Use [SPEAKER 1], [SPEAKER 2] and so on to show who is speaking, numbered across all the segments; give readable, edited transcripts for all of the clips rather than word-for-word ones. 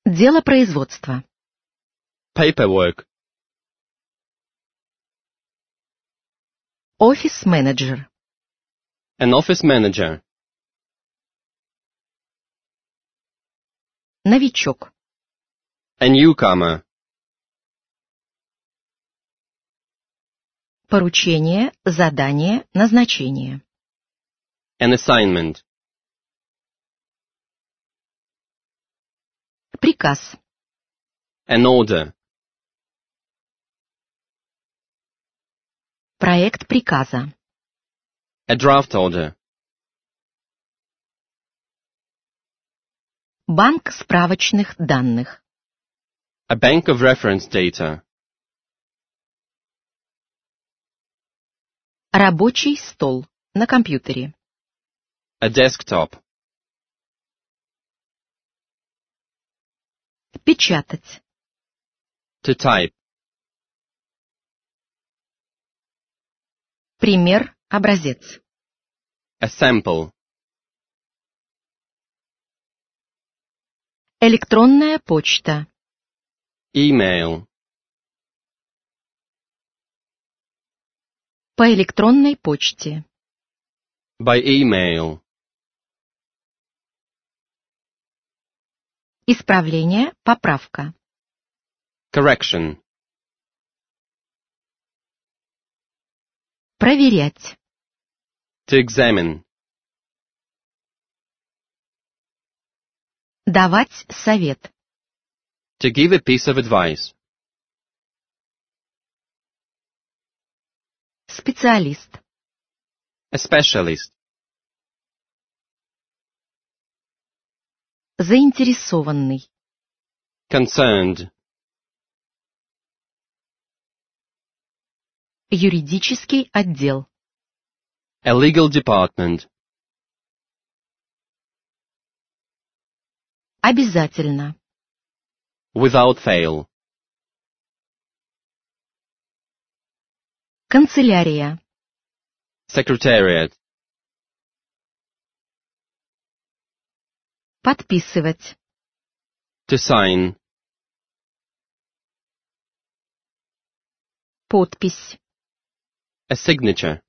[SPEAKER 1] Дело производства.
[SPEAKER 2] Paperwork.
[SPEAKER 1] Офис-менеджер.
[SPEAKER 2] An office manager.
[SPEAKER 1] Новичок.
[SPEAKER 2] A newcomer.
[SPEAKER 1] Поручение, задание, назначение.
[SPEAKER 2] An assignment.
[SPEAKER 1] Приказ.
[SPEAKER 2] An order.
[SPEAKER 1] Проект приказа.
[SPEAKER 2] A draft order.
[SPEAKER 1] Банк справочных данных.
[SPEAKER 2] A bank of reference data.
[SPEAKER 1] Рабочий стол. На компьютере.
[SPEAKER 2] A desktop.
[SPEAKER 1] Печатать.
[SPEAKER 2] To type.
[SPEAKER 1] Пример, образец.
[SPEAKER 2] A sample.
[SPEAKER 1] Электронная почта.
[SPEAKER 2] Email.
[SPEAKER 1] По электронной почте.
[SPEAKER 2] By email.
[SPEAKER 1] Исправление, поправка.
[SPEAKER 2] Correction.
[SPEAKER 1] Проверять.
[SPEAKER 2] To examine.
[SPEAKER 1] Давать совет.
[SPEAKER 2] To give a piece of advice.
[SPEAKER 1] Специалист.
[SPEAKER 2] A specialist.
[SPEAKER 1] Заинтересованный.
[SPEAKER 2] Concerned.
[SPEAKER 1] Юридический отдел.
[SPEAKER 2] A legal department.
[SPEAKER 1] Обязательно.
[SPEAKER 2] Without fail.
[SPEAKER 1] Канцелярия.
[SPEAKER 2] Secretariat.
[SPEAKER 1] Подписывать.
[SPEAKER 2] To sign.
[SPEAKER 1] Подпись.
[SPEAKER 2] A signature.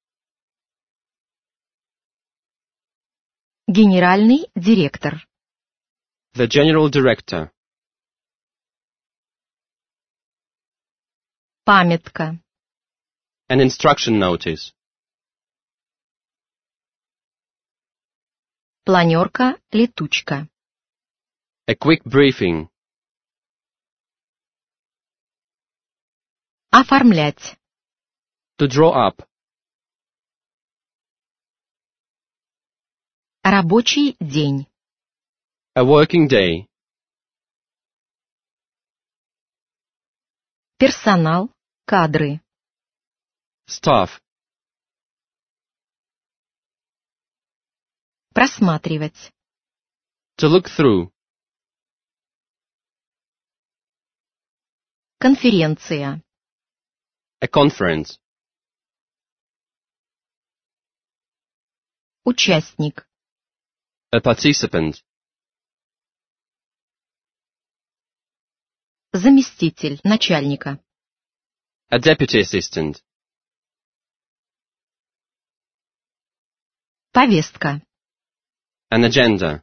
[SPEAKER 1] Генеральный директор.
[SPEAKER 2] The general director.
[SPEAKER 1] Памятка.
[SPEAKER 2] An instruction notice.
[SPEAKER 1] Планерка, летучка.
[SPEAKER 2] A quick briefing.
[SPEAKER 1] Оформлять.
[SPEAKER 2] To draw up.
[SPEAKER 1] Рабочий день.
[SPEAKER 2] A working day.
[SPEAKER 1] Персонал, кадры.
[SPEAKER 2] Staff.
[SPEAKER 1] Просматривать.
[SPEAKER 2] To look through.
[SPEAKER 1] Конференция.
[SPEAKER 2] A conference.
[SPEAKER 1] Участник.
[SPEAKER 2] A participant.
[SPEAKER 1] Заместитель начальника.
[SPEAKER 2] A deputy assistant.
[SPEAKER 1] Повестка.
[SPEAKER 2] An agenda.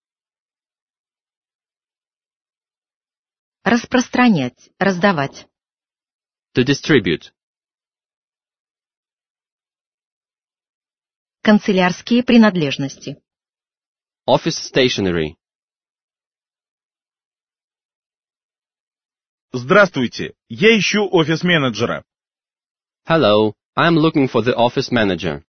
[SPEAKER 1] Распространять, раздавать.
[SPEAKER 2] To distribute.
[SPEAKER 1] Канцелярские принадлежности.
[SPEAKER 2] Office stationery.
[SPEAKER 3] Здравствуйте, я ищу офис-менеджера.
[SPEAKER 2] Hello, I am looking for the office manager.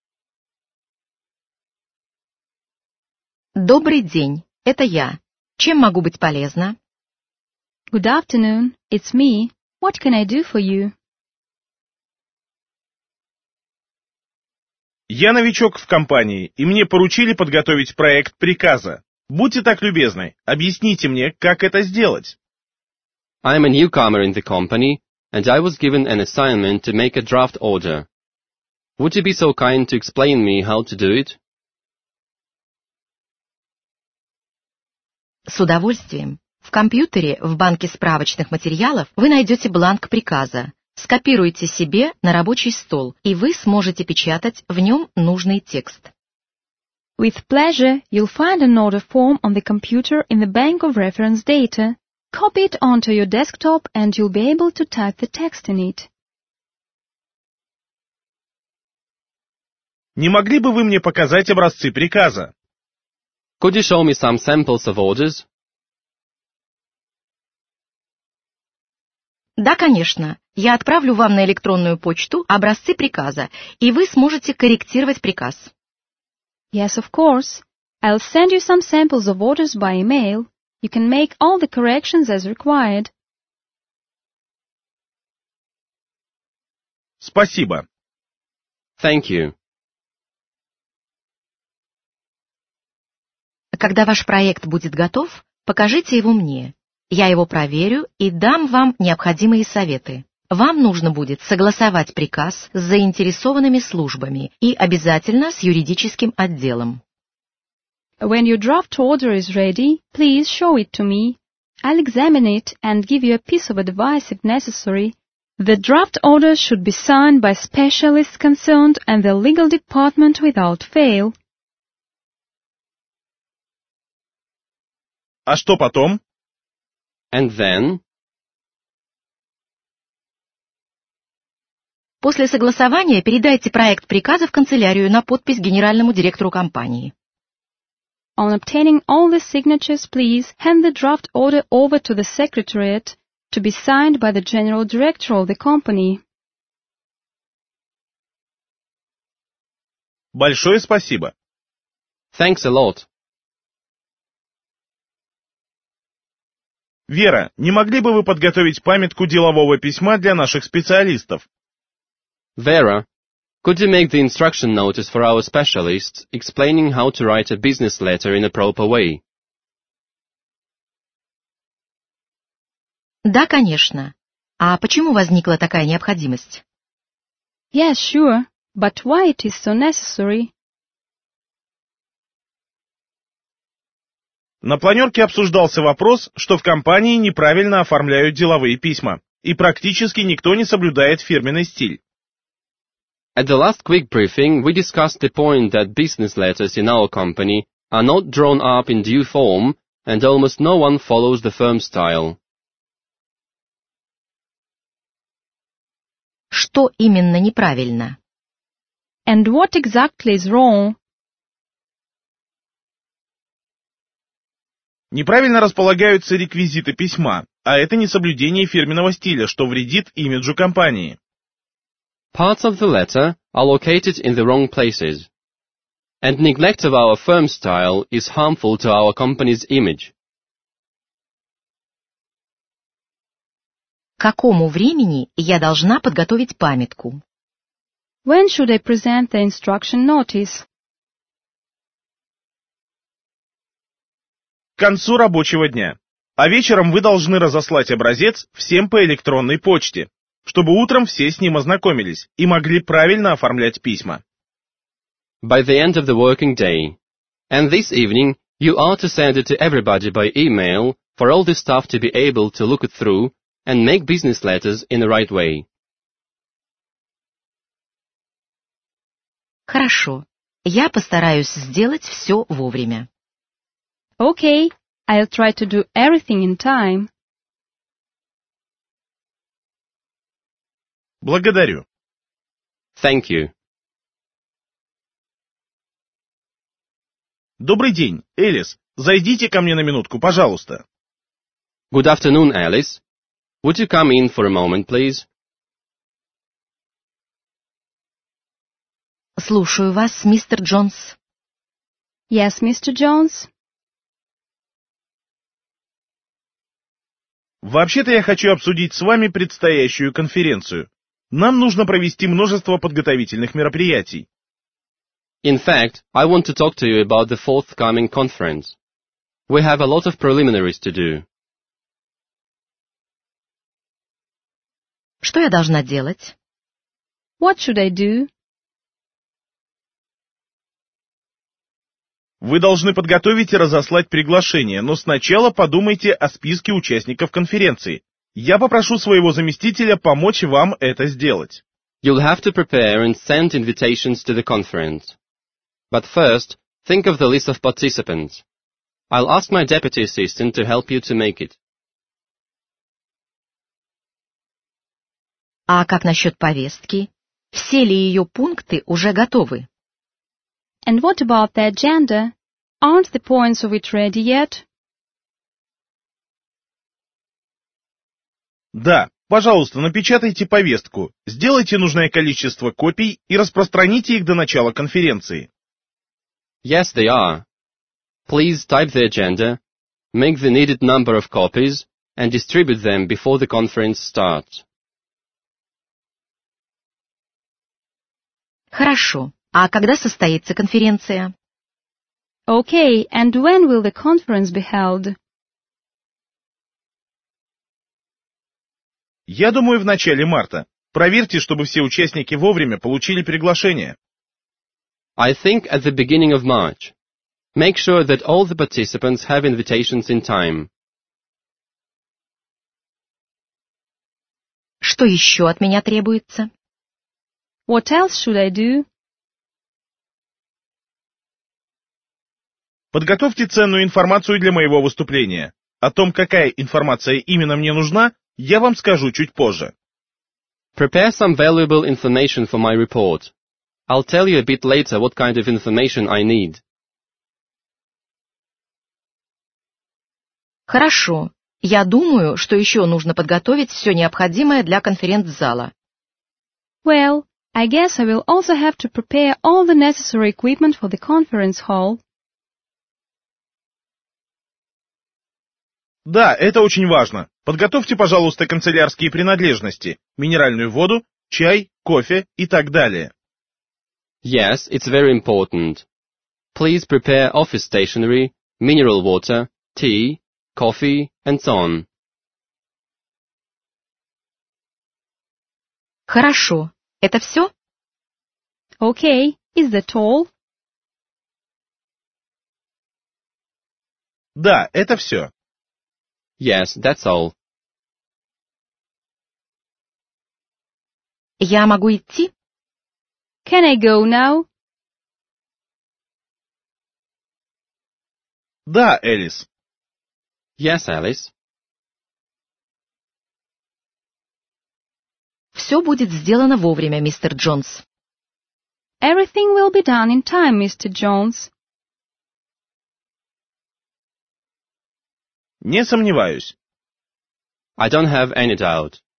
[SPEAKER 1] Добрый день, это я. Чем могу быть полезна?
[SPEAKER 4] Good afternoon, it's me. What can I do for you?
[SPEAKER 3] Я новичок в компании, и мне поручили подготовить проект приказа. Будьте так любезны, объясните мне, как это сделать.
[SPEAKER 2] I am a newcomer in the company, and I was given an assignment to make a draft order. Would you be so kind to explain me how to do it?
[SPEAKER 1] С удовольствием. В компьютере в банке справочных материалов вы найдете бланк приказа. Скопируйте себе на рабочий стол, и вы сможете печатать в нем нужный текст.
[SPEAKER 4] With pleasure, you'll find an order form on the computer in the bank of reference data. Copy it onto your desktop and you'll be able to type the text in it.
[SPEAKER 3] Не могли бы вы мне показать образцы приказа?
[SPEAKER 2] Could you show me some samples of orders?
[SPEAKER 1] Да, конечно. Я отправлю вам на электронную почту образцы приказа, и вы сможете корректировать приказ.
[SPEAKER 4] Yes, of course. I'll send you some samples of orders by email. You can make all the corrections as required.
[SPEAKER 3] Спасибо.
[SPEAKER 2] Thank you.
[SPEAKER 1] Когда ваш проект будет готов, покажите его мне. Я его проверю и дам вам необходимые советы. Вам нужно будет согласовать приказ с заинтересованными службами и обязательно с юридическим отделом.
[SPEAKER 4] When your draft order is ready, please show it to me. I'll examine it and give you a piece of advice if necessary. The draft order should be signed by specialists concerned and the legal department without fail.
[SPEAKER 3] А что потом?
[SPEAKER 2] And then?
[SPEAKER 1] После согласования передайте проект приказа в канцелярию на подпись генеральному директору компании.
[SPEAKER 4] On obtaining all the signatures, please hand the draft order over to the Secretariat to be signed by the General Director of the company.
[SPEAKER 3] Большое спасибо.
[SPEAKER 2] Thanks a lot.
[SPEAKER 3] Вера, не могли бы вы подготовить памятку делового письма для наших специалистов?
[SPEAKER 2] Vera, could you make the instruction notice for our specialists explaining how to write a business letter in a proper way?
[SPEAKER 1] Да, конечно. А почему возникла такая необходимость?
[SPEAKER 4] Yes, sure. But why it is so necessary?
[SPEAKER 3] На планерке обсуждался вопрос, что в компании неправильно оформляют деловые письма, и практически никто не соблюдает фирменный стиль.
[SPEAKER 2] At the last quick briefing, we discussed the point that business letters in our company are not drawn up in due form, and almost no one follows the firm style.
[SPEAKER 1] Что именно неправильно?
[SPEAKER 4] And what exactly is wrong?
[SPEAKER 3] Неправильно располагаются реквизиты письма, а это несоблюдение фирменного стиля, что вредит имиджу компании.
[SPEAKER 2] Parts of the letter are located in the wrong places, and neglect of our firm style is harmful to our company's image.
[SPEAKER 1] К какому времени я должна подготовить памятку?
[SPEAKER 4] When should I present the instruction notice?
[SPEAKER 3] К концу рабочего дня. А вечером вы должны разослать образец всем по электронной почте, чтобы утром все с ним ознакомились и могли правильно оформлять письма.
[SPEAKER 2] By the end of the working day. And this evening, you are to send it to everybody by email for all the staff to be able to look it through and make business letters in the right way.
[SPEAKER 1] Хорошо. Я постараюсь сделать все вовремя.
[SPEAKER 4] Okay, I'll try to do everything in time.
[SPEAKER 3] Благодарю.
[SPEAKER 2] Thank you.
[SPEAKER 3] Добрый день, Элис. Зайдите ко мне на минутку, пожалуйста.
[SPEAKER 2] Good afternoon, Alice. Would you come in for a moment, please?
[SPEAKER 1] Слушаю вас, мистер Джонс.
[SPEAKER 4] Yes, Mr. Jones?
[SPEAKER 3] Вообще-то я хочу обсудить с вами предстоящую конференцию. Нам нужно провести множество подготовительных мероприятий.
[SPEAKER 2] In fact, I want to talk to you about the forthcoming conference. We have a lot of preliminaries to do.
[SPEAKER 1] Что я должна делать?
[SPEAKER 4] What should I do?
[SPEAKER 3] Вы должны подготовить и разослать приглашение, но сначала подумайте о списке участников конференции. Я попрошу своего заместителя помочь вам это сделать.
[SPEAKER 2] You'll have to prepare and send invitations to the conference. But first, think of the list of participants. I'll ask my deputy assistant to help you to make it.
[SPEAKER 1] А как насчет повестки? Все ли ее пункты уже готовы?
[SPEAKER 4] And what about the agenda? Aren't the points of it ready yet?
[SPEAKER 3] Да, пожалуйста, напечатайте повестку, сделайте нужное количество копий и распространите их до начала конференции.
[SPEAKER 2] Yes, they are. Please type the agenda, make the needed number of copies, and distribute them before the conference starts.
[SPEAKER 1] Хорошо. А когда состоится конференция?
[SPEAKER 4] Okay, and when will the conference be held?
[SPEAKER 3] Я думаю, в начале марта. Проверьте, чтобы все участники вовремя получили приглашение.
[SPEAKER 2] I think at the beginning of March. Make sure that all the participants have invitations in time.
[SPEAKER 1] Что еще от меня требуется?
[SPEAKER 4] What else should I do?
[SPEAKER 3] Подготовьте ценную информацию для моего выступления. О том, какая информация именно мне нужна, я вам скажу чуть позже.
[SPEAKER 2] Prepare some valuable information for my report. I'll tell you a bit later what kind of information I need.
[SPEAKER 1] Хорошо. Я думаю, что еще нужно подготовить все необходимое для конференц-зала.
[SPEAKER 4] Well, I guess I will also have to prepare all the necessary equipment for the conference hall.
[SPEAKER 3] Да, это очень важно. Подготовьте, пожалуйста, канцелярские принадлежности, минеральную воду, чай, кофе и так далее.
[SPEAKER 2] Yes, it's very important. Please prepare office stationery, mineral water, tea, coffee, and so on.
[SPEAKER 1] Хорошо. Это все?
[SPEAKER 4] Okay, is that all?
[SPEAKER 3] Да, это все.
[SPEAKER 2] Yes, that's all.
[SPEAKER 1] Я могу идти?
[SPEAKER 4] Can I go now?
[SPEAKER 3] Да, Элис.
[SPEAKER 2] Yes, Alice.
[SPEAKER 1] Все будет сделано вовремя, мистер Джонс.
[SPEAKER 4] Everything will be done in time, Mr. Jones.
[SPEAKER 3] Не сомневаюсь.
[SPEAKER 2] I don't have any doubt.